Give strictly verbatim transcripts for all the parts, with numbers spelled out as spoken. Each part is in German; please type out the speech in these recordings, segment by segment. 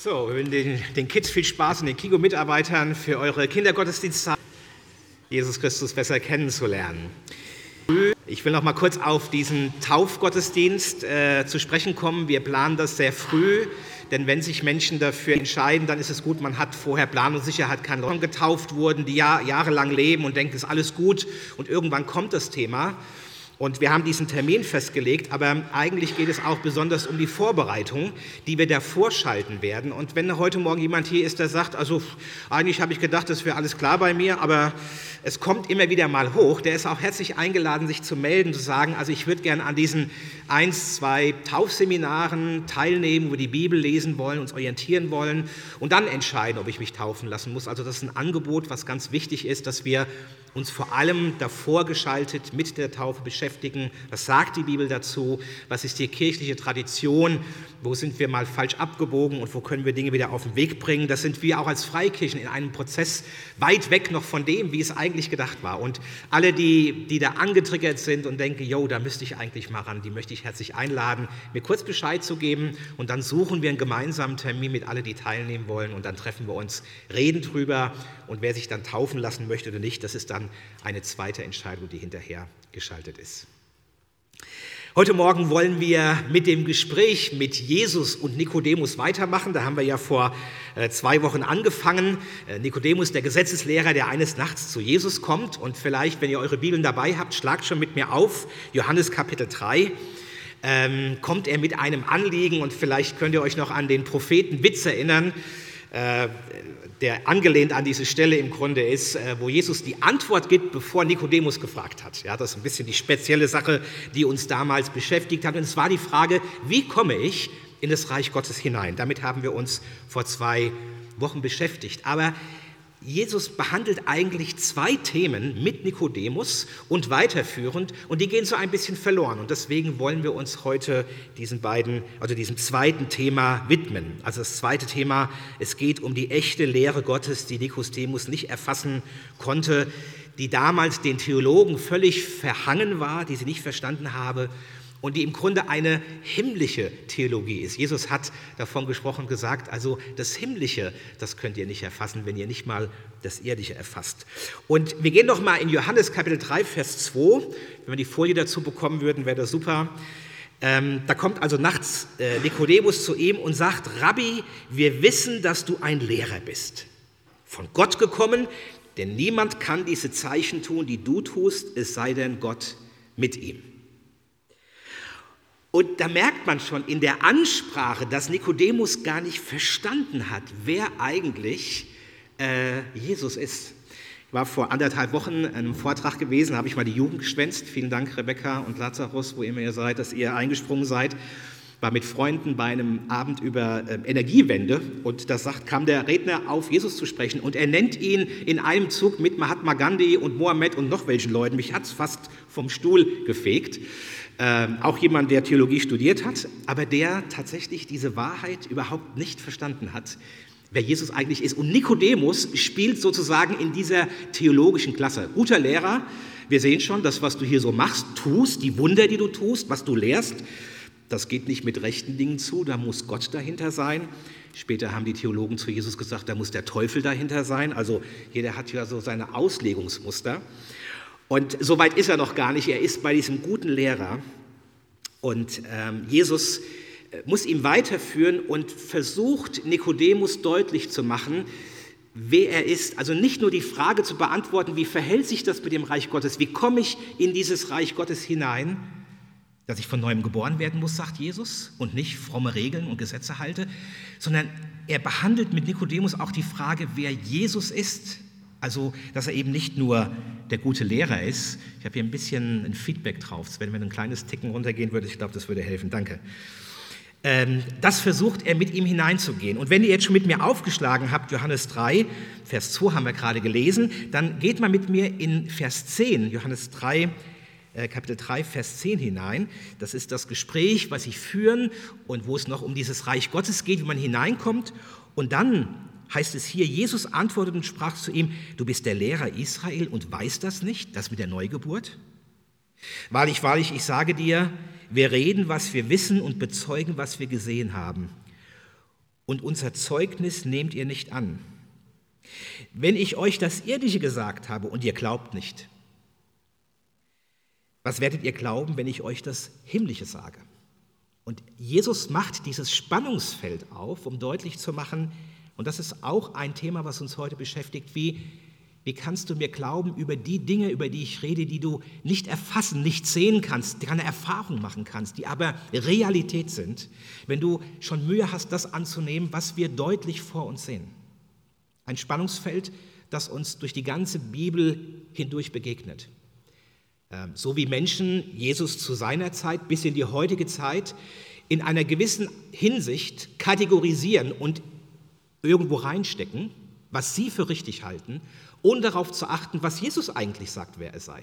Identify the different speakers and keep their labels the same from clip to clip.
Speaker 1: So, wir wünschen den, den Kids viel Spaß und den Kigo-Mitarbeitern für eure Kindergottesdienstzeit, Jesus Christus besser kennenzulernen. Ich will noch mal kurz auf diesen Taufgottesdienst äh, zu sprechen kommen. Wir planen das sehr früh, denn wenn sich Menschen dafür entscheiden, dann ist es gut, man hat vorher Planungssicherheit, kann Leute getauft wurden, die Jahr, jahrelang leben und denken, es ist alles gut und irgendwann kommt das Thema. Und wir haben diesen Termin festgelegt, aber eigentlich geht es auch besonders um die Vorbereitung, die wir davor schalten werden. Und wenn heute Morgen jemand hier ist, der sagt, also eigentlich habe ich gedacht, das wäre alles klar bei mir, aber es kommt immer wieder mal hoch, der ist auch herzlich eingeladen, sich zu melden, zu sagen, also ich würde gerne an diesen eins, zwei Taufseminaren teilnehmen, wo wir die Bibel lesen wollen, uns orientieren wollen und dann entscheiden, ob ich mich taufen lassen muss. Also das ist ein Angebot, was ganz wichtig ist, dass wir uns vor allem davor geschaltet mit der Taufe beschäftigen. Was sagt die Bibel dazu? Was ist die kirchliche Tradition? Wo sind wir mal falsch abgebogen und wo können wir Dinge wieder auf den Weg bringen? Das sind wir auch als Freikirchen in einem Prozess weit weg noch von dem, wie es eigentlich gedacht war. Und alle, die, die da angetriggert sind und denken, jo, da müsste ich eigentlich mal ran, die möchte ich herzlich einladen, mir kurz Bescheid zu geben und dann suchen wir einen gemeinsamen Termin mit allen, die teilnehmen wollen und dann treffen wir uns, reden drüber und wer sich dann taufen lassen möchte oder nicht, das ist dann eine zweite Entscheidung, die hinterher geschaltet ist. Heute Morgen wollen wir mit dem Gespräch mit Jesus und Nikodemus weitermachen. Da haben wir ja vor äh, zwei Wochen angefangen. Äh, Nikodemus, der Gesetzeslehrer, der eines Nachts zu Jesus kommt. Und vielleicht, wenn ihr eure Bibeln dabei habt, schlagt schon mit mir auf, Johannes Kapitel drei. Ähm, kommt er mit einem Anliegen und vielleicht könnt ihr euch noch an den Propheten Witz erinnern, äh, der angelehnt an diese Stelle im Grunde ist, wo Jesus die Antwort gibt, bevor Nikodemus gefragt hat. Ja, das ist ein bisschen die spezielle Sache, die uns damals beschäftigt hat. Und es war die Frage, wie komme ich in das Reich Gottes hinein? Damit haben wir uns vor zwei Wochen beschäftigt. Aber Jesus behandelt eigentlich zwei Themen mit Nikodemus und weiterführend und die gehen so ein bisschen verloren und deswegen wollen wir uns heute diesen beiden, also diesem zweiten Thema widmen. Also das zweite Thema, es geht um die echte Lehre Gottes, die Nikodemus nicht erfassen konnte, die damals den Theologen völlig verhangen war, die sie nicht verstanden haben und die im Grunde eine himmlische Theologie ist. Jesus hat davon gesprochen, gesagt, also das Himmlische, das könnt ihr nicht erfassen, wenn ihr nicht mal das Irdische erfasst. Und wir gehen noch mal in Johannes Kapitel drei, Vers zwei. Wenn wir die Folie dazu bekommen würden, wäre das super. Ähm, da kommt also nachts äh, Nikodemus zu ihm und sagt, Rabbi, wir wissen, dass du ein Lehrer bist, von Gott gekommen, denn niemand kann diese Zeichen tun, die du tust, es sei denn Gott mit ihm. Und da merkt man schon in der Ansprache, dass Nikodemus gar nicht verstanden hat, wer eigentlich äh, Jesus ist. Ich war vor anderthalb Wochen in einem Vortrag gewesen, habe ich mal die Jugend geschwänzt. Vielen Dank, Rebecca und Lazarus, wo immer ihr seid, dass ihr eingesprungen seid. War mit Freunden bei einem Abend über äh, Energiewende und da sagt, kam der Redner auf, Jesus zu sprechen und er nennt ihn in einem Zug mit Mahatma Gandhi und Mohammed und noch welchen Leuten. Mich hat es fast vom Stuhl gefegt. Ähm, auch jemand, der Theologie studiert hat, aber der tatsächlich diese Wahrheit überhaupt nicht verstanden hat, wer Jesus eigentlich ist. Und Nikodemus spielt sozusagen in dieser theologischen Klasse. Guter Lehrer, wir sehen schon, das, was du hier so machst, tust, die Wunder, die du tust, was du lehrst, das geht nicht mit rechten Dingen zu, da muss Gott dahinter sein. Später haben die Theologen zu Jesus gesagt, da muss der Teufel dahinter sein. Also jeder hat ja so seine Auslegungsmuster. Und so weit ist er noch gar nicht, er ist bei diesem guten Lehrer und ähm, Jesus muss ihn weiterführen und versucht Nikodemus deutlich zu machen, wer er ist. Also nicht nur die Frage zu beantworten, wie verhält sich das mit dem Reich Gottes, wie komme ich in dieses Reich Gottes hinein, dass ich von Neuem geboren werden muss, sagt Jesus, und nicht fromme Regeln und Gesetze halte, sondern er behandelt mit Nikodemus auch die Frage, wer Jesus ist. Also, dass er eben nicht nur der gute Lehrer ist. Ich habe hier ein bisschen ein Feedback drauf. Wenn wir ein kleines Ticken runtergehen würde, ich glaube, das würde helfen. Danke. Ähm, das versucht er, mit ihm hineinzugehen. Und wenn ihr jetzt schon mit mir aufgeschlagen habt, Johannes drei, Vers zwei haben wir gerade gelesen, dann geht mal mit mir in Vers zehn, Johannes drei, äh, Kapitel drei, Vers zehn hinein. Das ist das Gespräch, was sie führen und wo es noch um dieses Reich Gottes geht, wie man hineinkommt. Und dann heißt es hier, Jesus antwortete und sprach zu ihm, du bist der Lehrer Israel und weißt das nicht, das mit der Neugeburt? Wahrlich, wahrlich, ich sage dir, wir reden, was wir wissen und bezeugen, was wir gesehen haben. und unser Zeugnis nehmt ihr nicht an. Wenn ich euch das Irdische gesagt habe und ihr glaubt nicht, was werdet ihr glauben, wenn ich euch das Himmlische sage? Und Jesus macht dieses Spannungsfeld auf, um deutlich zu machen, und das ist auch ein Thema, was uns heute beschäftigt, wie, wie kannst du mir glauben über die Dinge, über die ich rede, die du nicht erfassen, nicht sehen kannst, keine Erfahrung machen kannst, die aber Realität sind, wenn du schon Mühe hast, das anzunehmen, was wir deutlich vor uns sehen. Ein Spannungsfeld, das uns durch die ganze Bibel hindurch begegnet. So wie Menschen Jesus zu seiner Zeit bis in die heutige Zeit in einer gewissen Hinsicht kategorisieren und irgendwo reinstecken, was sie für richtig halten, ohne darauf zu achten, was Jesus eigentlich sagt, wer er sei.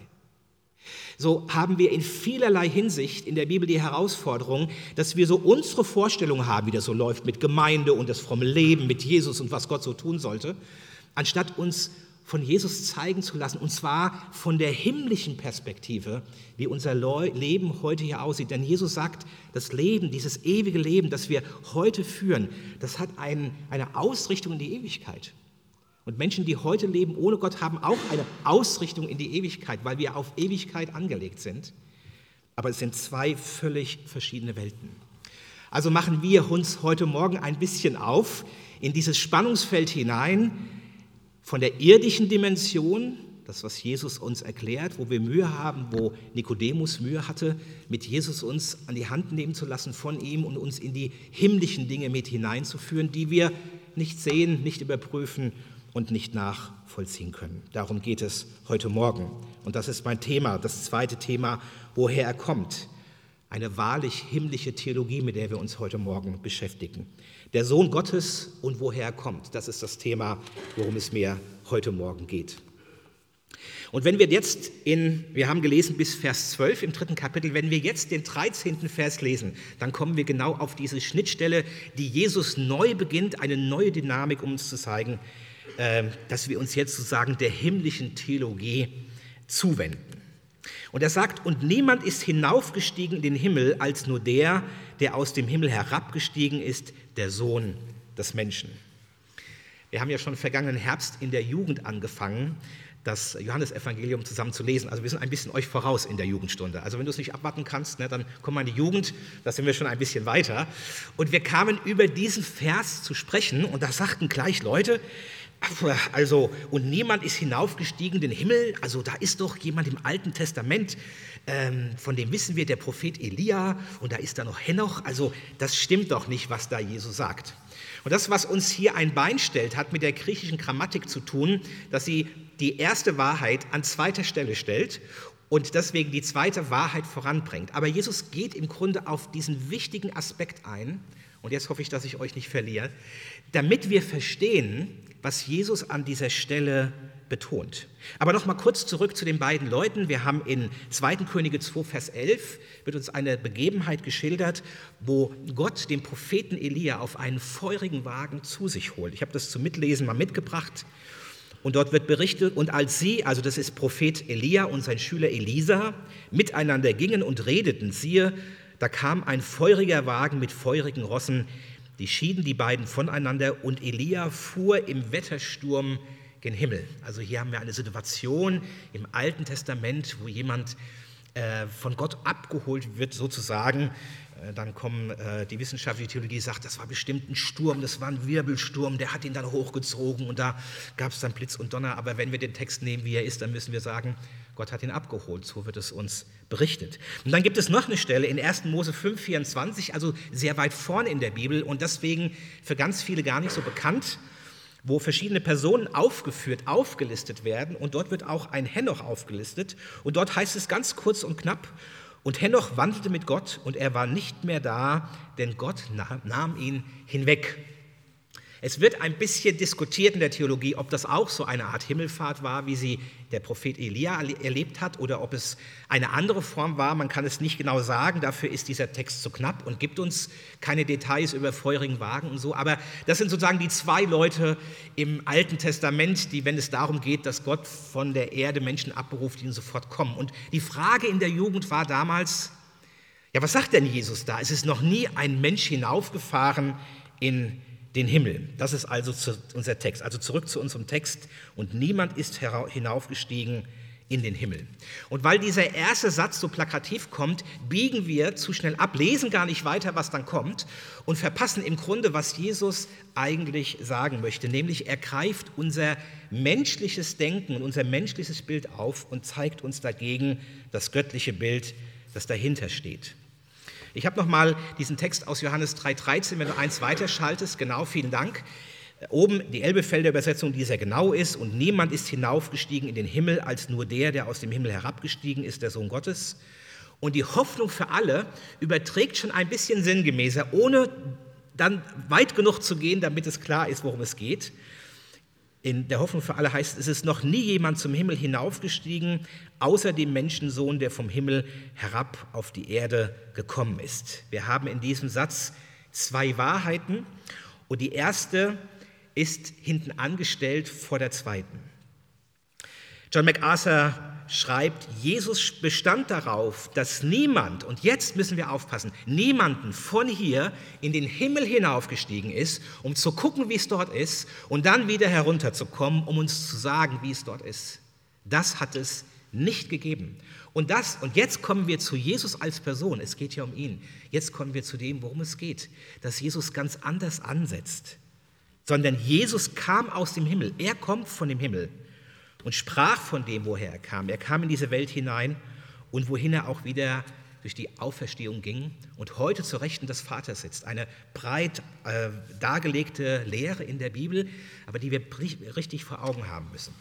Speaker 1: So haben wir in vielerlei Hinsicht in der Bibel die Herausforderung, dass wir so unsere Vorstellung haben, wie das so läuft mit Gemeinde und das fromme Leben mit Jesus und was Gott so tun sollte, anstatt uns von Jesus zeigen zu lassen, und zwar von der himmlischen Perspektive, wie unser Leben heute hier aussieht. Denn Jesus sagt, das Leben, dieses ewige Leben, das wir heute führen, das hat ein, eine Ausrichtung in die Ewigkeit. Und Menschen, die heute leben ohne Gott, haben auch eine Ausrichtung in die Ewigkeit, weil wir auf Ewigkeit angelegt sind. Aber es sind zwei völlig verschiedene Welten. Also machen wir uns heute Morgen ein bisschen auf in dieses Spannungsfeld hinein, von der irdischen Dimension, das, was Jesus uns erklärt, wo wir Mühe haben, wo Nikodemus Mühe hatte, mit Jesus uns an die Hand nehmen zu lassen von ihm und uns in die himmlischen Dinge mit hineinzuführen, die wir nicht sehen, nicht überprüfen und nicht nachvollziehen können. Darum geht es heute Morgen. Und das ist mein Thema, das zweite Thema, woher er kommt. Eine wahrlich himmlische Theologie, mit der wir uns heute Morgen beschäftigen. Der Sohn Gottes und woher er kommt, das ist das Thema, worum es mir heute Morgen geht. Und wenn wir jetzt in, wir haben gelesen bis Vers zwölf im dritten Kapitel, wenn wir jetzt den dreizehnten Vers lesen, dann kommen wir genau auf diese Schnittstelle, die Jesus neu beginnt, eine neue Dynamik, um uns zu zeigen, dass wir uns jetzt sozusagen der himmlischen Theologie zuwenden. Und er sagt, und niemand ist hinaufgestiegen in den Himmel, als nur der, der aus dem Himmel herabgestiegen ist, der Sohn des Menschen. Wir haben ja schon vergangenen Herbst in der Jugend angefangen, das Johannesevangelium zusammen zu lesen. Also wir sind ein bisschen euch voraus in der Jugendstunde. Also wenn du es nicht abwarten kannst, ne, dann komm mal in die Jugend, da sind wir schon ein bisschen weiter. Und wir kamen über diesen Vers zu sprechen und da sagten gleich Leute, also, und niemand ist hinaufgestiegen in den Himmel, also da ist doch jemand im Alten Testament, ähm, von dem wissen wir, der Prophet Elia, und da ist da noch Henoch, also das stimmt doch nicht, was da Jesus sagt. Und das, was uns hier ein Bein stellt, hat mit der griechischen Grammatik zu tun, dass sie die erste Wahrheit an zweiter Stelle stellt und deswegen die zweite Wahrheit voranbringt. Aber Jesus geht im Grunde auf diesen wichtigen Aspekt ein, und jetzt hoffe ich, dass ich euch nicht verliere, damit wir verstehen, was Jesus an dieser Stelle betont. Aber noch mal kurz zurück zu den beiden Leuten. Wir haben in zweiten Könige zwei, Vers elf, wird uns eine Begebenheit geschildert, wo Gott den Propheten Elia auf einen feurigen Wagen zu sich holt. Ich habe das zum Mitlesen mal mitgebracht. Und dort wird berichtet, und als sie, also das ist Prophet Elia und sein Schüler Elisa, miteinander gingen und redeten, siehe, da kam ein feuriger Wagen mit feurigen Rossen, die schieden die beiden voneinander und Elia fuhr im Wettersturm gen Himmel. Also hier haben wir eine Situation im Alten Testament, wo jemand äh, von Gott abgeholt wird sozusagen. Äh, dann kommen äh, die wissenschaftliche Theologie sagt, das war bestimmt ein Sturm, das war ein Wirbelsturm, der hat ihn dann hochgezogen und da gab es dann Blitz und Donner. Aber wenn wir den Text nehmen, wie er ist, dann müssen wir sagen, Gott hat ihn abgeholt, so wird es uns berichtet. Und dann gibt es noch eine Stelle in ersten Mose fünf, vierundzwanzig, also sehr weit vorne in der Bibel und deswegen für ganz viele gar nicht so bekannt, wo verschiedene Personen aufgeführt, aufgelistet werden und dort wird auch ein Henoch aufgelistet und dort heißt es ganz kurz und knapp, und Henoch wandelte mit Gott und er war nicht mehr da, denn Gott nahm ihn hinweg. Es wird ein bisschen diskutiert in der Theologie, ob das auch so eine Art Himmelfahrt war, wie sie der Prophet Elia erlebt hat, oder ob es eine andere Form war. Man kann es nicht genau sagen, dafür ist dieser Text zu knapp und gibt uns keine Details über feurigen Wagen und so. Aber das sind sozusagen die zwei Leute im Alten Testament, die, wenn es darum geht, dass Gott von der Erde Menschen abberuft, die sofort kommen. Und die Frage in der Jugend war damals, ja, was sagt denn Jesus da? Es ist noch nie ein Mensch hinaufgefahren in den Himmel. Das ist also zu, unser Text. Also zurück zu unserem Text. Und niemand ist hinaufgestiegen in den Himmel. Und weil dieser erste Satz so plakativ kommt, biegen wir zu schnell ab, lesen gar nicht weiter, was dann kommt und verpassen im Grunde, was Jesus eigentlich sagen möchte. Nämlich er greift unser menschliches Denken und unser menschliches Bild auf und zeigt uns dagegen das göttliche Bild, das dahinter steht. Ich habe nochmal diesen Text aus Johannes drei dreizehn, wenn du eins weiterschaltest. Genau, vielen Dank. Oben die Elbefelder Übersetzung, die sehr genau ist. Und niemand ist hinaufgestiegen in den Himmel, als nur der, der aus dem Himmel herabgestiegen ist, der Sohn Gottes. Und die Hoffnung für alle überträgt schon ein bisschen sinngemäßer, ohne dann weit genug zu gehen, damit es klar ist, worum es geht. In der Hoffnung für alle heißt es, es ist noch nie jemand zum Himmel hinaufgestiegen, außer dem Menschensohn, der vom Himmel herab auf die Erde gekommen ist. Wir haben in diesem Satz zwei Wahrheiten und die erste ist hinten angestellt vor der zweiten. John MacArthur schreibt, Jesus bestand darauf, dass niemand, und jetzt müssen wir aufpassen, niemanden von hier in den Himmel hinaufgestiegen ist, um zu gucken, wie es dort ist, und dann wieder herunterzukommen, um uns zu sagen, wie es dort ist. Das hat es nicht gegeben. Und, das, und jetzt kommen wir zu Jesus als Person, es geht ja um ihn. Jetzt kommen wir zu dem, worum es geht, dass Jesus ganz anders ansetzt. Sondern Jesus kam aus dem Himmel, er kommt von dem Himmel und sprach von dem, woher er kam. Er kam in diese Welt hinein und wohin er auch wieder durch die Auferstehung ging und heute zur Rechten des Vaters sitzt. Eine breit äh, dargelegte Lehre in der Bibel, aber die wir richtig vor Augen haben müssen.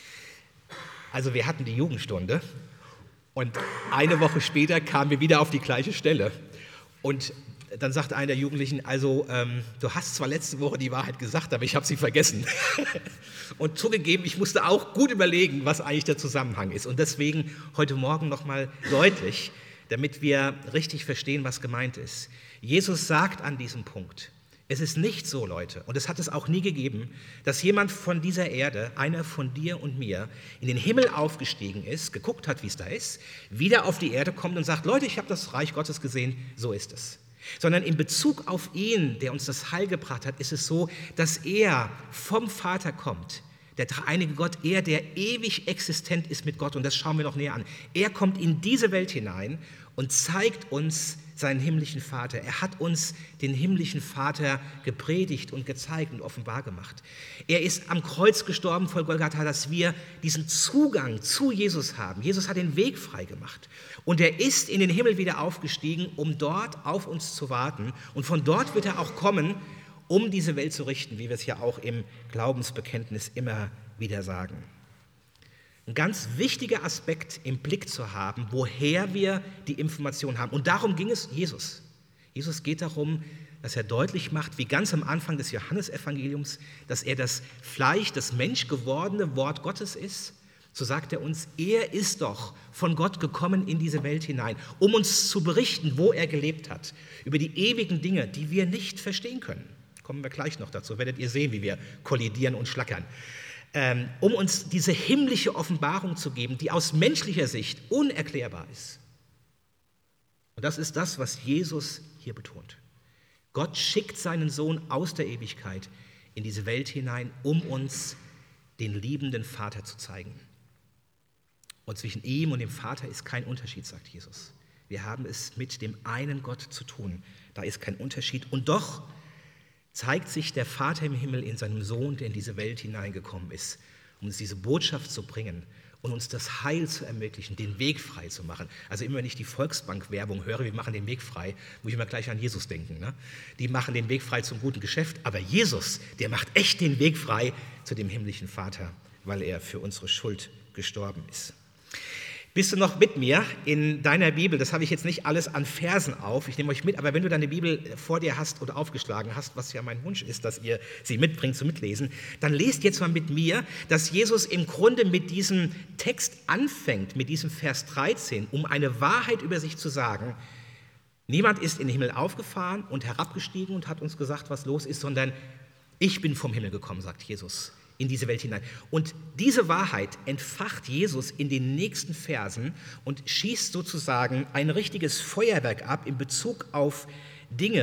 Speaker 1: Also wir hatten die Jugendstunde und eine Woche später kamen wir wieder auf die gleiche Stelle. Und dann sagte einer der Jugendlichen, also ähm, du hast zwar letzte Woche die Wahrheit gesagt, aber ich habe sie vergessen. Und zugegeben, ich musste auch gut überlegen, was eigentlich der Zusammenhang ist. Und deswegen heute Morgen nochmal deutlich, damit wir richtig verstehen, was gemeint ist. Jesus sagt an diesem Punkt, es ist nicht so, Leute, und es hat es auch nie gegeben, dass jemand von dieser Erde, einer von dir und mir, in den Himmel aufgestiegen ist, geguckt hat, wie es da ist, wieder auf die Erde kommt und sagt, Leute, ich habe das Reich Gottes gesehen, so ist es. Sondern in Bezug auf ihn, der uns das Heil gebracht hat, ist es so, dass er vom Vater kommt, der dreieinige Gott, er, der ewig existent ist mit Gott, und das schauen wir noch näher an. Er kommt in diese Welt hinein und zeigt uns seinen himmlischen Vater. Er hat uns den himmlischen Vater gepredigt und gezeigt und offenbar gemacht. Er ist am Kreuz gestorben vor Golgatha, dass wir diesen Zugang zu Jesus haben. Jesus hat den Weg frei gemacht. Und er ist in den Himmel wieder aufgestiegen, um dort auf uns zu warten. Und von dort wird er auch kommen, um diese Welt zu richten, wie wir es ja auch im Glaubensbekenntnis immer wieder sagen. Ein ganz wichtiger Aspekt im Blick zu haben, woher wir die Information haben. Und darum ging es Jesus. Jesus geht darum, dass er deutlich macht, wie ganz am Anfang des Johannesevangeliums, dass er das Fleisch, das menschgewordene Wort Gottes ist. So sagt er uns, er ist doch von Gott gekommen in diese Welt hinein, um uns zu berichten, wo er gelebt hat, über die ewigen Dinge, die wir nicht verstehen können. Kommen wir gleich noch dazu, werdet ihr sehen, wie wir kollidieren und schlackern. Ähm, um uns diese himmlische Offenbarung zu geben, die aus menschlicher Sicht unerklärbar ist. Und das ist das, was Jesus hier betont. Gott schickt seinen Sohn aus der Ewigkeit in diese Welt hinein, um uns den liebenden Vater zu zeigen. Und zwischen ihm und dem Vater ist kein Unterschied, sagt Jesus. Wir haben es mit dem einen Gott zu tun. Da ist kein Unterschied. Und doch zeigt sich der Vater im Himmel in seinem Sohn, der in diese Welt hineingekommen ist, um uns diese Botschaft zu bringen und uns das Heil zu ermöglichen, den Weg frei zu machen. Also immer wenn ich die Volksbank-Werbung höre, wir machen den Weg frei, muss ich immer gleich an Jesus denken. Ne? Die machen den Weg frei zum guten Geschäft, aber Jesus, der macht echt den Weg frei zu dem himmlischen Vater, weil er für unsere Schuld gestorben ist. Bist du noch mit mir in deiner Bibel? Das habe ich jetzt nicht alles an Versen auf, ich nehme euch mit, aber wenn du deine Bibel vor dir hast oder aufgeschlagen hast, was ja mein Wunsch ist, dass ihr sie mitbringt zum Mitlesen, dann lest jetzt mal mit mir, dass Jesus im Grunde mit diesem Text anfängt, mit diesem Vers dreizehn, um eine Wahrheit über sich zu sagen. Niemand ist in den Himmel aufgefahren und herabgestiegen und hat uns gesagt, was los ist, sondern ich bin vom Himmel gekommen, sagt Jesus, in diese Welt hinein. Und diese Wahrheit entfacht Jesus in den nächsten Versen und schießt sozusagen ein richtiges Feuerwerk ab in Bezug auf Dinge,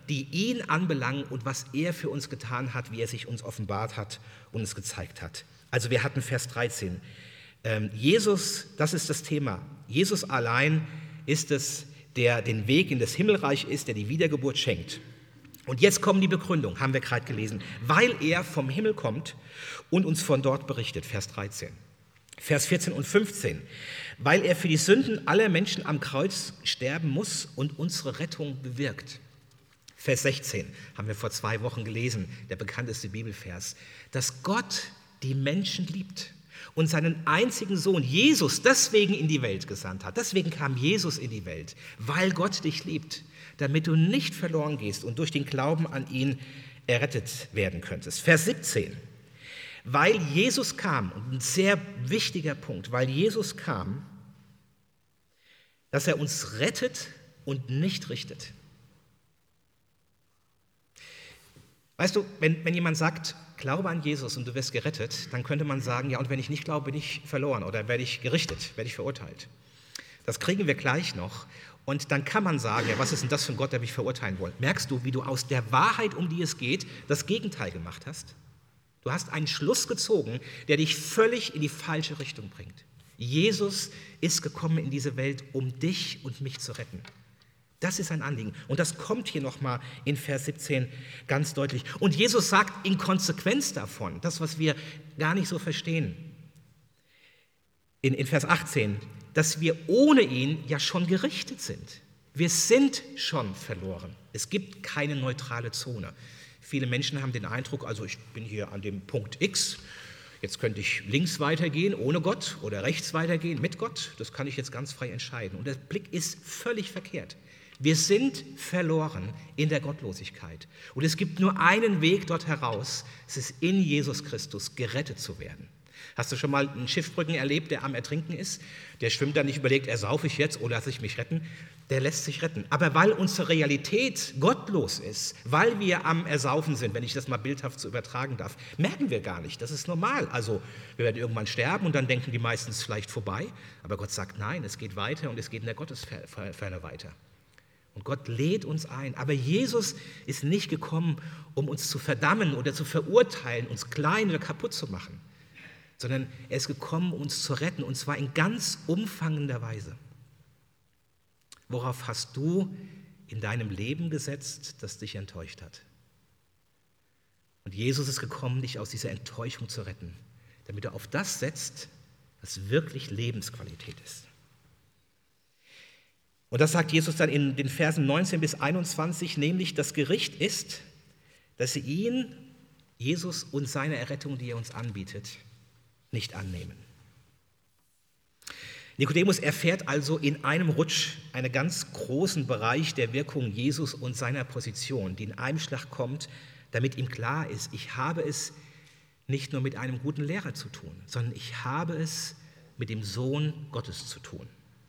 Speaker 1: die ihn anbelangen und was er für uns getan hat, wie er sich uns offenbart hat und uns gezeigt hat. Also wir hatten Vers dreizehn. Ähm, Jesus, das ist das Thema. Jesus allein ist es, der den Weg in das Himmelreich ist, der die Wiedergeburt schenkt. Und jetzt kommen die Begründung, haben wir gerade gelesen, weil er vom Himmel kommt und uns von dort berichtet, Vers dreizehn. Vers vierzehn und fünfzehn, weil er für die Sünden aller Menschen am Kreuz sterben muss und unsere Rettung bewirkt. Vers sechzehn, haben wir vor zwei Wochen gelesen, der bekannteste Bibelvers, dass Gott die Menschen liebt und seinen einzigen Sohn, Jesus, deswegen in die Welt gesandt hat. Deswegen kam Jesus in die Welt, weil Gott dich liebt, damit du nicht verloren gehst und durch den Glauben an ihn errettet werden könntest. Vers siebzehn, weil Jesus kam, und ein sehr wichtiger Punkt, weil Jesus kam, dass er uns rettet und nicht richtet. Weißt du, wenn, wenn jemand sagt, glaube an Jesus und du wirst gerettet, dann könnte man sagen, ja, und wenn ich nicht glaube, bin ich verloren oder werde ich gerichtet, werde ich verurteilt. Das kriegen wir gleich noch. Und dann kann man sagen, ja, was ist denn das für ein Gott, der mich verurteilen will? Merkst du, wie du aus der Wahrheit, um die es geht, das Gegenteil gemacht hast? Du hast einen Schluss gezogen, der dich völlig in die falsche Richtung bringt. Jesus ist gekommen in diese Welt, um dich und mich zu retten. Das ist ein Anliegen. Und das kommt hier nochmal in Vers siebzehn ganz deutlich. Und Jesus sagt in Konsequenz davon, das, was wir gar nicht so verstehen, in, in Vers achtzehn, dass wir ohne ihn ja schon gerichtet sind. Wir sind schon verloren. Es gibt keine neutrale Zone. Viele Menschen haben den Eindruck, also ich bin hier an dem Punkt X, jetzt könnte ich links weitergehen ohne Gott oder rechts weitergehen mit Gott. Das kann ich jetzt ganz frei entscheiden. Und der Blick ist völlig verkehrt. Wir sind verloren in der Gottlosigkeit. Und es gibt nur einen Weg dort heraus, es ist in Jesus Christus gerettet zu werden. Hast du schon mal einen Schiffbrücken erlebt, der am Ertrinken ist? Der schwimmt dann nicht, überlegt, ersaufe ich jetzt oder lasse ich mich retten? Der lässt sich retten. Aber weil unsere Realität gottlos ist, weil wir am Ersaufen sind, wenn ich das mal bildhaft so übertragen darf, merken wir gar nicht. Das ist normal. Also wir werden irgendwann sterben und dann denken die meisten, es ist vielleicht vorbei. Aber Gott sagt, nein, es geht weiter und es geht in der Gottesferne weiter. Und Gott lädt uns ein. Aber Jesus ist nicht gekommen, um uns zu verdammen oder zu verurteilen, uns klein oder kaputt zu machen, sondern er ist gekommen, um uns zu retten, und zwar in ganz umfangender Weise. Worauf hast du in deinem Leben gesetzt, das dich enttäuscht hat? Und Jesus ist gekommen, dich aus dieser Enttäuschung zu retten, damit du auf das setzt, was wirklich Lebensqualität ist. Und das sagt Jesus dann in den Versen neunzehn bis einundzwanzig, nämlich das Gericht ist, dass sie ihn, Jesus und seine Errettung, die er uns anbietet, nicht annehmen. Nikodemus erfährt also in einem Rutsch einen ganz großen Bereich der Wirkung Jesus und seiner Position, die in einem Schlag kommt, damit ihm klar ist, ich habe es nicht nur mit einem guten Lehrer zu tun, sondern ich habe es mit dem Sohn Gottes zu tun.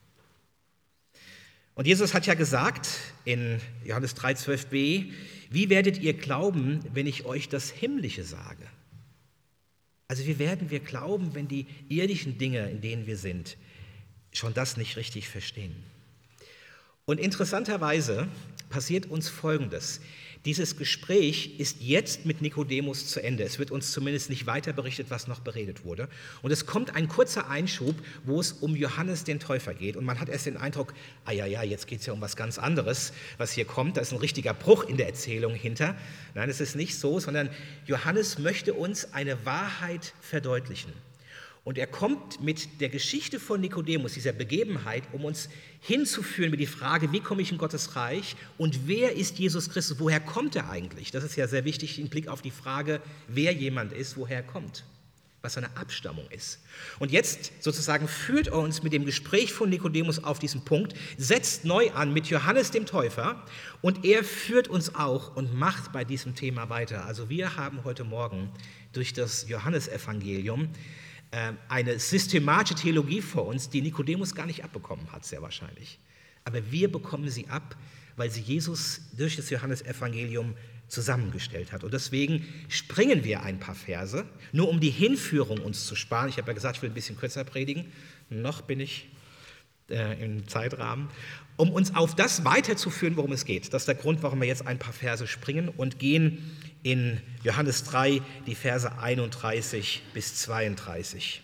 Speaker 1: Und Jesus hat ja gesagt in Johannes drei, zwölf b, wie werdet ihr glauben, wenn ich euch das Himmlische sage? Also wie werden wir glauben, wenn die irdischen Dinge, in denen wir sind, schon das nicht richtig verstehen? Und interessanterweise passiert uns Folgendes. Dieses Gespräch ist jetzt mit Nikodemus zu Ende. Es wird uns zumindest nicht weiter berichtet, was noch beredet wurde. Und es kommt ein kurzer Einschub, wo es um Johannes den Täufer geht. Und man hat erst den Eindruck, ah ja, ja, jetzt geht es ja um was ganz anderes, was hier kommt. Da ist ein richtiger Bruch in der Erzählung hinter. Nein, es ist nicht so, sondern Johannes möchte uns eine Wahrheit verdeutlichen. Und er kommt mit der Geschichte von Nikodemus, dieser Begebenheit, um uns hinzuführen mit die Frage, wie komme ich in Gottes Reich und wer ist Jesus Christus, woher kommt er eigentlich? Das ist ja sehr wichtig im Blick auf die Frage, wer jemand ist, woher er kommt, was seine Abstammung ist. Und jetzt sozusagen führt er uns mit dem Gespräch von Nikodemus auf diesen Punkt, setzt neu an mit Johannes dem Täufer und er führt uns auch und macht bei diesem Thema weiter. Also wir haben heute Morgen durch das Johannesevangelium eine systematische Theologie vor uns, die Nikodemus gar nicht abbekommen hat, sehr wahrscheinlich. Aber wir bekommen sie ab, weil sie Jesus durch das Johannesevangelium zusammengestellt hat. Und deswegen springen wir ein paar Verse, nur um die Hinführung uns zu sparen. Ich habe ja gesagt, ich will ein bisschen kürzer predigen. Noch bin ich äh, im Zeitrahmen, um uns auf das weiterzuführen, worum es geht. Das ist der Grund, warum wir jetzt ein paar Verse springen und gehen in Johannes drei, die Verse einunddreißig bis zweiunddreißig.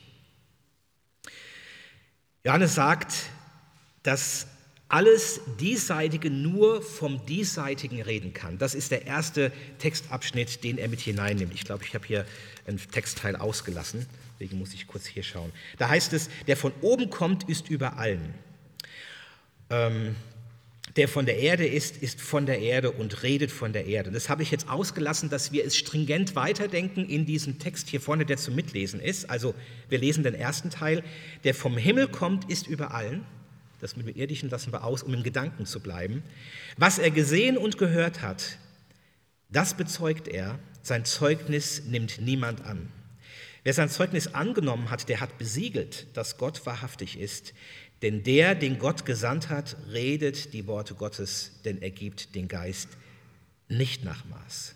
Speaker 1: Johannes sagt, dass alles Diesseitige nur vom Diesseitigen reden kann. Das ist der erste Textabschnitt, den er mit hineinnimmt. Ich glaube, ich habe hier einen Textteil ausgelassen, deswegen muss ich kurz hier schauen. Da heißt es, der von oben kommt, ist über allen. Ähm, der von der Erde ist, ist von der Erde und redet von der Erde. Das habe ich jetzt ausgelassen, dass wir es stringent weiterdenken in diesem Text hier vorne, der zum Mitlesen ist. Also wir lesen den ersten Teil. Der vom Himmel kommt, ist über allen. Das mit dem Irdischen lassen wir aus, um im Gedanken zu bleiben. Was er gesehen und gehört hat, das bezeugt er. Sein Zeugnis nimmt niemand an. Wer sein Zeugnis angenommen hat, der hat besiegelt, dass Gott wahrhaftig ist. Denn der, den Gott gesandt hat, redet die Worte Gottes, denn er gibt den Geist nicht nach Maß.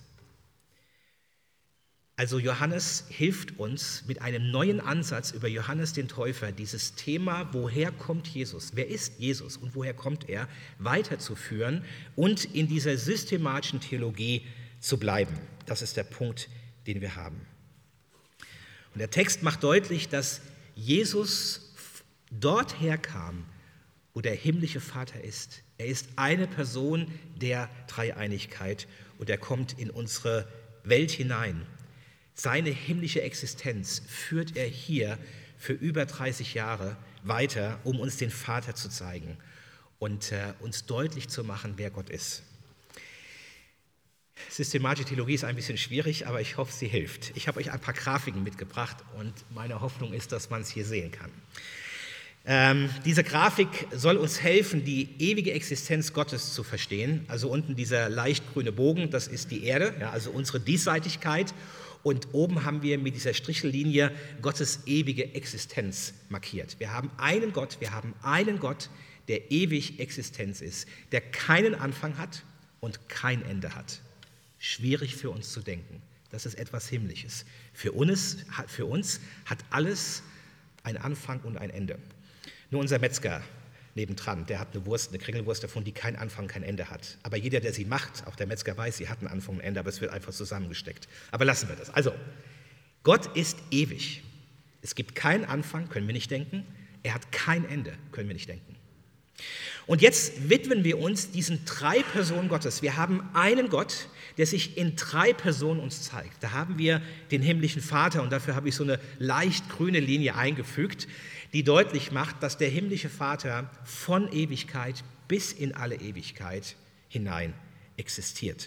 Speaker 1: Also Johannes hilft uns mit einem neuen Ansatz über Johannes den Täufer, dieses Thema, woher kommt Jesus, wer ist Jesus und woher kommt er, weiterzuführen und in dieser systematischen Theologie zu bleiben. Das ist der Punkt, den wir haben. Und der Text macht deutlich, dass Jesus dort herkam, wo der himmlische Vater ist. Er ist eine Person der Dreieinigkeit und er kommt in unsere Welt hinein. Seine himmlische Existenz führt er hier für über dreißig Jahre weiter, um uns den Vater zu zeigen und äh, uns deutlich zu machen, wer Gott ist. Systematische Theologie ist ein bisschen schwierig, aber ich hoffe, sie hilft. Ich habe euch ein paar Grafiken mitgebracht und meine Hoffnung ist, dass man es hier sehen kann. Ähm, diese Grafik soll uns helfen, die ewige Existenz Gottes zu verstehen. Also unten dieser leicht grüne Bogen, das ist die Erde, ja, also unsere Diesseitigkeit. Und oben haben wir mit dieser Strichellinie Gottes ewige Existenz markiert. Wir haben einen Gott, wir haben einen Gott, der ewig Existenz ist, der keinen Anfang hat und kein Ende hat. Schwierig für uns zu denken. Das ist etwas Himmlisches. Für uns, für uns hat alles einen Anfang und ein Ende. Nur unser Metzger nebendran, der hat eine Wurst, eine Kringelwurst davon, die keinen Anfang, kein Ende hat. Aber jeder, der sie macht, auch der Metzger weiß, sie hat einen Anfang und ein Ende, aber es wird einfach zusammengesteckt. Aber lassen wir das. Also, Gott ist ewig. Es gibt keinen Anfang, können wir nicht denken. Er hat kein Ende, können wir nicht denken. Und jetzt widmen wir uns diesen drei Personen Gottes. Wir haben einen Gott, der sich in drei Personen uns zeigt. Da haben wir den himmlischen Vater und dafür habe ich so eine leicht grüne Linie eingefügt, die deutlich macht, dass der himmlische Vater von Ewigkeit bis in alle Ewigkeit hinein existiert.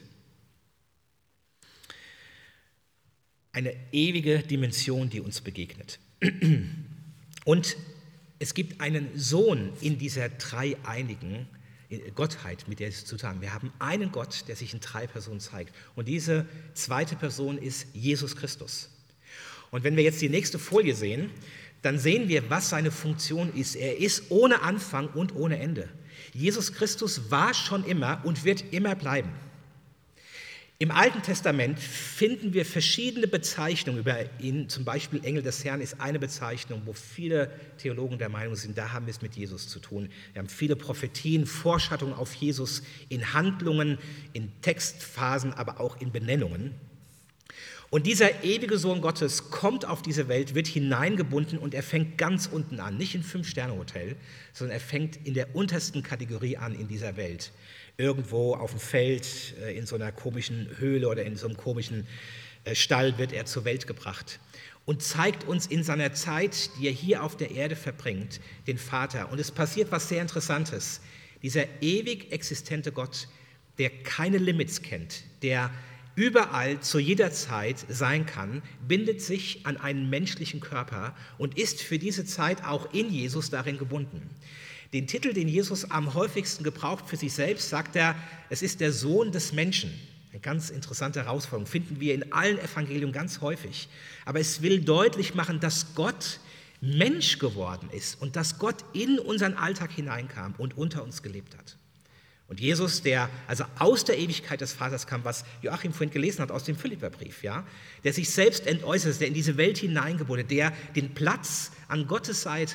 Speaker 1: Eine ewige Dimension, die uns begegnet. Und es gibt einen Sohn in dieser dreieinigen Gottheit, mit der es zu tun haben. Wir haben einen Gott, der sich in drei Personen zeigt. Und diese zweite Person ist Jesus Christus. Und wenn wir jetzt die nächste Folie sehen, dann sehen wir, was seine Funktion ist. Er ist ohne Anfang und ohne Ende. Jesus Christus war schon immer und wird immer bleiben. Im Alten Testament finden wir verschiedene Bezeichnungen über ihn. Zum Beispiel Engel des Herrn ist eine Bezeichnung, wo viele Theologen der Meinung sind, da haben wir es mit Jesus zu tun. Wir haben viele Prophetien, Vorschattungen auf Jesus in Handlungen, in Textphasen, aber auch in Benennungen. Und dieser ewige Sohn Gottes kommt auf diese Welt, wird hineingebunden und er fängt ganz unten an, nicht im Fünf-Sterne-Hotel, sondern er fängt in der untersten Kategorie an in dieser Welt. Irgendwo auf dem Feld, in so einer komischen Höhle oder in so einem komischen Stall wird er zur Welt gebracht und zeigt uns in seiner Zeit, die er hier auf der Erde verbringt, den Vater. Und es passiert was sehr Interessantes. Dieser ewig existente Gott, der keine Limits kennt, der überall zu jeder Zeit sein kann, bindet sich an einen menschlichen Körper und ist für diese Zeit auch in Jesus darin gebunden. Den Titel, den Jesus am häufigsten gebraucht für sich selbst, sagt er, es ist der Sohn des Menschen. Eine ganz interessante Herausforderung, finden wir in allen Evangelien ganz häufig. Aber es will deutlich machen, dass Gott Mensch geworden ist und dass Gott in unseren Alltag hineinkam und unter uns gelebt hat. Und Jesus, der also aus der Ewigkeit des Vaters kam, was Joachim vorhin gelesen hat aus dem Philipperbrief, ja, der sich selbst entäußert, der in diese Welt hineingeboren, der den Platz an Gottes Seite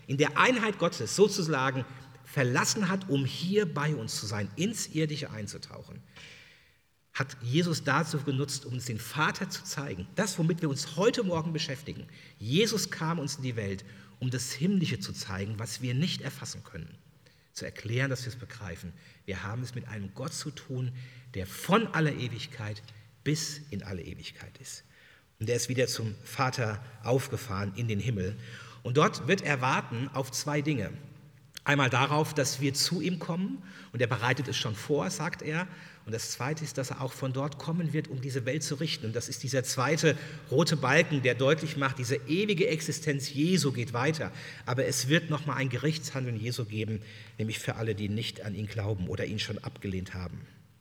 Speaker 1: in der Einheit Gottes sozusagen verlassen hat, um hier bei uns zu sein, ins Irdische einzutauchen, hat Jesus dazu genutzt, um uns den Vater zu zeigen. Das, womit wir uns heute Morgen beschäftigen. Jesus kam uns in die Welt, um das Himmlische zu zeigen, was wir nicht erfassen können. Zu erklären, dass wir es begreifen. Wir haben es mit einem Gott zu tun, der von aller Ewigkeit bis in alle Ewigkeit ist. Und er ist wieder zum Vater aufgefahren in den Himmel. Und dort wird er warten auf zwei Dinge. Einmal darauf, dass wir zu ihm kommen, und er bereitet es schon vor, sagt er. Und das Zweite ist, dass er auch von dort kommen wird, um diese Welt zu richten. Und das ist dieser zweite rote Balken, der deutlich macht, diese ewige Existenz Jesu geht weiter. Aber es wird nochmal ein Gerichtshandeln Jesu geben, nämlich für alle, die nicht an ihn glauben oder ihn schon abgelehnt haben.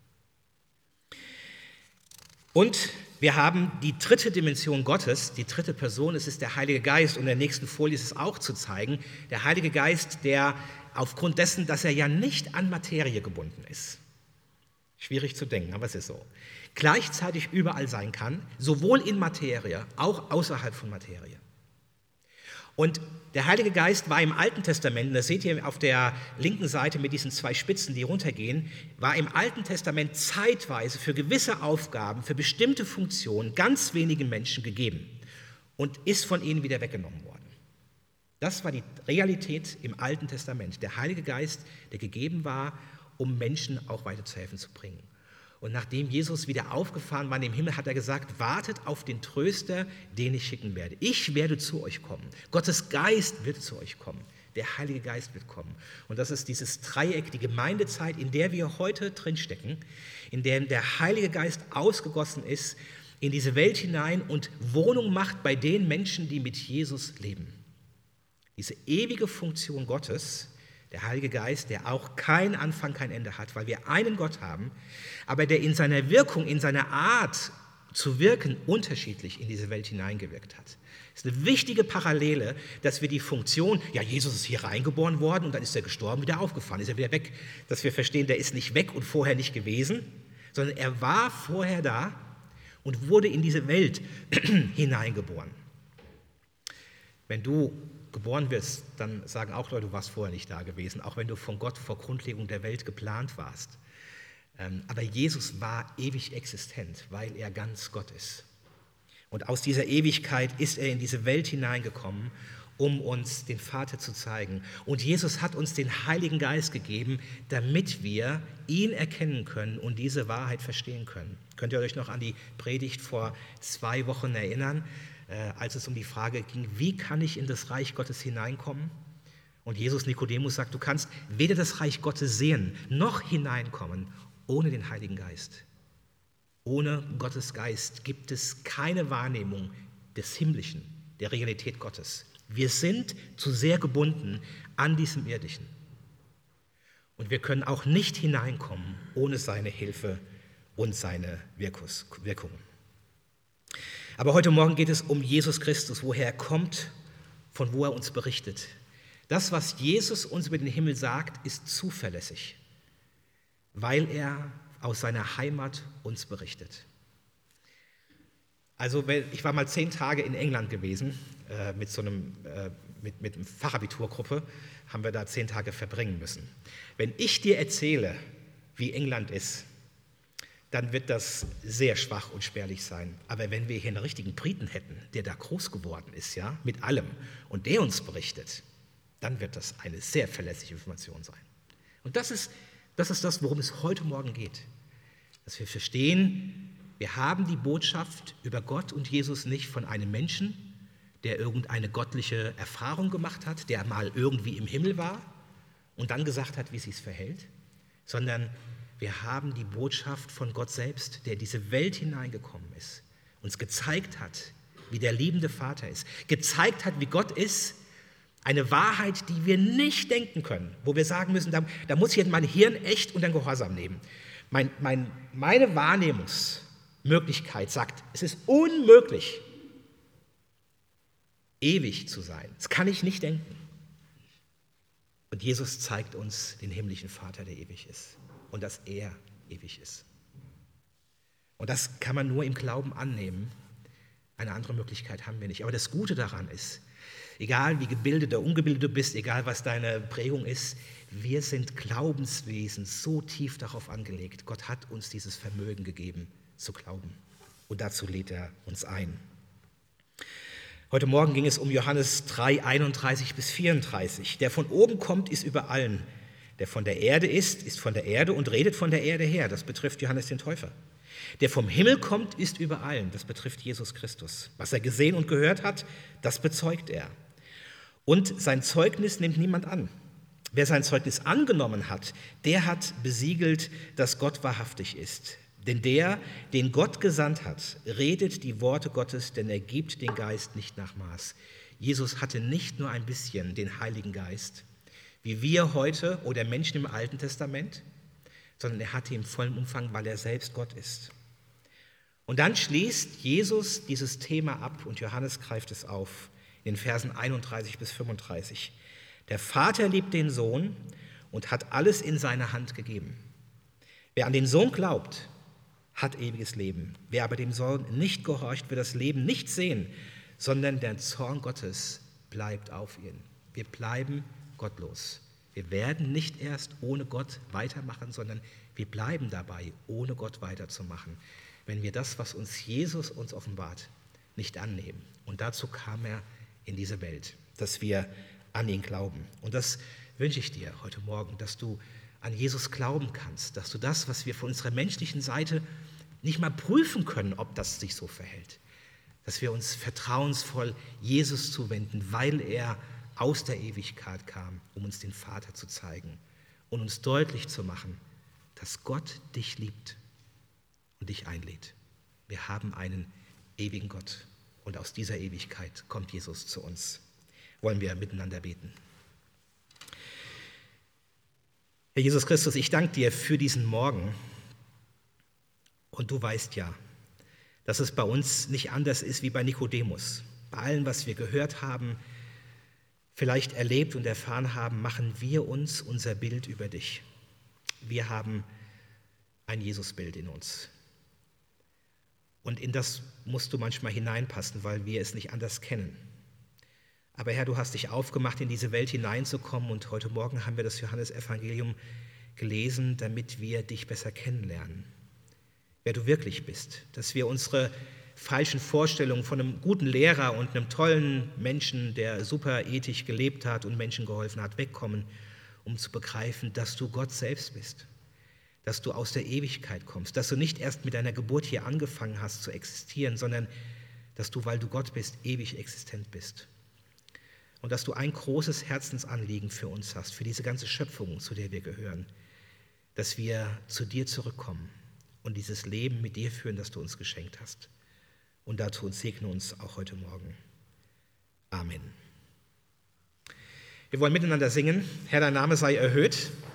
Speaker 1: Und wir haben die dritte Dimension Gottes, die dritte Person, es ist der Heilige Geist. Und in der nächsten Folie ist es auch zu zeigen, der Heilige Geist, der aufgrund dessen, dass er ja nicht an Materie gebunden ist, schwierig zu denken, aber es ist so, gleichzeitig überall sein kann, sowohl in Materie, auch außerhalb von Materie. Und der Heilige Geist war im Alten Testament, und das seht ihr auf der linken Seite mit diesen zwei Spitzen, die runtergehen, war im Alten Testament zeitweise für gewisse Aufgaben, für bestimmte Funktionen ganz wenigen Menschen gegeben und ist von ihnen wieder weggenommen worden. Das war die Realität im Alten Testament. Der Heilige Geist, der gegeben war, um Menschen auch weiter zu helfen zu bringen. Und nachdem Jesus wieder aufgefahren war in den Himmel, hat er gesagt, wartet auf den Tröster, den ich schicken werde. Ich werde zu euch kommen. Gottes Geist wird zu euch kommen. Der Heilige Geist wird kommen. Und das ist dieses Dreieck, die Gemeindezeit, in der wir heute drinstecken, in der der Heilige Geist ausgegossen ist in diese Welt hinein und Wohnung macht bei den Menschen, die mit Jesus leben. Diese ewige Funktion Gottes, der Heilige Geist, der auch keinen Anfang, kein Ende hat, weil wir einen Gott haben, aber der in seiner Wirkung, in seiner Art zu wirken, unterschiedlich in diese Welt hineingewirkt hat. Das ist eine wichtige Parallele, dass wir die Funktion, ja, Jesus ist hier reingeboren worden und dann ist er gestorben, wieder aufgefahren, ist er wieder weg, dass wir verstehen, der ist nicht weg und vorher nicht gewesen, sondern er war vorher da und wurde in diese Welt hineingeboren. Wenn du geboren wirst, dann sagen auch Leute, du warst vorher nicht da gewesen, auch wenn du von Gott vor Grundlegung der Welt geplant warst. Aber Jesus war ewig existent, weil er ganz Gott ist. Und aus dieser Ewigkeit ist er in diese Welt hineingekommen, um uns den Vater zu zeigen. Und Jesus hat uns den Heiligen Geist gegeben, damit wir ihn erkennen können und diese Wahrheit verstehen können. Könnt ihr euch noch an die Predigt vor zwei Wochen erinnern, als es um die Frage ging, wie kann ich in das Reich Gottes hineinkommen? Und Jesus Nikodemus sagt, du kannst weder das Reich Gottes sehen, noch hineinkommen, ohne den Heiligen Geist. Ohne Gottes Geist gibt es keine Wahrnehmung des Himmlischen, der Realität Gottes. Wir sind zu sehr gebunden an diesem Irdischen. Und wir können auch nicht hineinkommen ohne seine Hilfe und seine Wirkungen. Aber heute Morgen geht es um Jesus Christus, woher er kommt, von wo er uns berichtet. Das, was Jesus uns über den Himmel sagt, ist zuverlässig, weil er aus seiner Heimat uns berichtet. Also ich war mal zehn Tage in England gewesen, äh, mit so einem, äh, mit, mit einer Fachabiturgruppe, haben wir da zehn Tage verbringen müssen. Wenn ich dir erzähle, wie England ist, dann wird das sehr schwach und spärlich sein. Aber wenn wir hier einen richtigen Briten hätten, der da groß geworden ist, ja, mit allem, und der uns berichtet, dann wird das eine sehr verlässliche Information sein. Und das ist, das ist das, worum es heute Morgen geht. Dass wir verstehen, wir haben die Botschaft über Gott und Jesus nicht von einem Menschen, der irgendeine göttliche Erfahrung gemacht hat, der mal irgendwie im Himmel war und dann gesagt hat, wie es sich verhält, sondern wir haben die Botschaft von Gott selbst, der in diese Welt hineingekommen ist, uns gezeigt hat, wie der liebende Vater ist, gezeigt hat, wie Gott ist, eine Wahrheit, die wir nicht denken können, wo wir sagen müssen, da, da muss ich jetzt mein Hirn echt unter den Gehorsam nehmen. Mein, mein, meine Wahrnehmungsmöglichkeit sagt, es ist unmöglich, ewig zu sein. Das kann ich nicht denken. Und Jesus zeigt uns den himmlischen Vater, der ewig ist. Und dass er ewig ist. Und das kann man nur im Glauben annehmen. Eine andere Möglichkeit haben wir nicht. Aber das Gute daran ist, Egal wie gebildet oder ungebildet du bist, egal was deine Prägung ist, wir sind Glaubenswesen so tief darauf angelegt. Gott hat uns dieses Vermögen gegeben, zu glauben. Und dazu lädt er uns ein. Heute Morgen ging es um Johannes drei, einunddreißig bis vierunddreißig. Der von oben kommt, ist über allen. Der von der Erde ist, ist von der Erde und redet von der Erde her. Das betrifft Johannes den Täufer. Der vom Himmel kommt, ist über allen. Das betrifft Jesus Christus. Was er gesehen und gehört hat, das bezeugt er. Und sein Zeugnis nimmt niemand an. Wer sein Zeugnis angenommen hat, der hat besiegelt, dass Gott wahrhaftig ist. Denn der, den Gott gesandt hat, redet die Worte Gottes, denn er gibt den Geist nicht nach Maß. Jesus hatte nicht nur ein bisschen den Heiligen Geist, wie wir heute oder Menschen im Alten Testament, sondern er hatte ihn im vollen Umfang, weil er selbst Gott ist. Und dann schließt Jesus dieses Thema ab und Johannes greift es auf in den Versen einunddreißig bis fünfunddreißig. Der Vater liebt den Sohn und hat alles in seine Hand gegeben. Wer an den Sohn glaubt, hat ewiges Leben. Wer aber dem Sohn nicht gehorcht, wird das Leben nicht sehen, sondern der Zorn Gottes bleibt auf ihn. Wir bleiben gottlos. Wir werden nicht erst ohne Gott weitermachen, sondern wir bleiben dabei, ohne Gott weiterzumachen, wenn wir das, was uns Jesus uns offenbart, nicht annehmen. Und dazu kam er in diese Welt, dass wir an ihn glauben. Und das wünsche ich dir heute Morgen, dass du an Jesus glauben kannst, dass du das, was wir von unserer menschlichen Seite nicht mal prüfen können, ob das sich so verhält, dass wir uns vertrauensvoll Jesus zuwenden, weil er aus der Ewigkeit kam, um uns den Vater zu zeigen und uns deutlich zu machen, dass Gott dich liebt und dich einlädt. Wir haben einen ewigen Gott und aus dieser Ewigkeit kommt Jesus zu uns. Wollen wir miteinander beten. Herr Jesus Christus, ich danke dir für diesen Morgen. Und du weißt ja, dass es bei uns nicht anders ist wie bei Nikodemus. Bei allem, was wir gehört haben, vielleicht erlebt und erfahren haben, machen wir uns unser Bild über dich. Wir haben ein Jesusbild in uns. Und in das musst du manchmal hineinpassen, weil wir es nicht anders kennen. Aber Herr, du hast dich aufgemacht, in diese Welt hineinzukommen und heute Morgen haben wir das Johannesevangelium gelesen, damit wir dich besser kennenlernen, wer du wirklich bist, dass wir unsere falschen Vorstellungen von einem guten Lehrer und einem tollen Menschen, der super ethisch gelebt hat und Menschen geholfen hat, wegkommen, um zu begreifen, dass du Gott selbst bist, dass du aus der Ewigkeit kommst, dass du nicht erst mit deiner Geburt hier angefangen hast zu existieren, sondern dass du, weil du Gott bist, ewig existent bist. Und dass du ein großes Herzensanliegen für uns hast, für diese ganze Schöpfung, zu der wir gehören, dass wir zu dir zurückkommen und dieses Leben mit dir führen, das du uns geschenkt hast. Und dazu segne uns auch heute Morgen. Amen. Wir wollen miteinander singen. Herr, dein Name sei erhöht.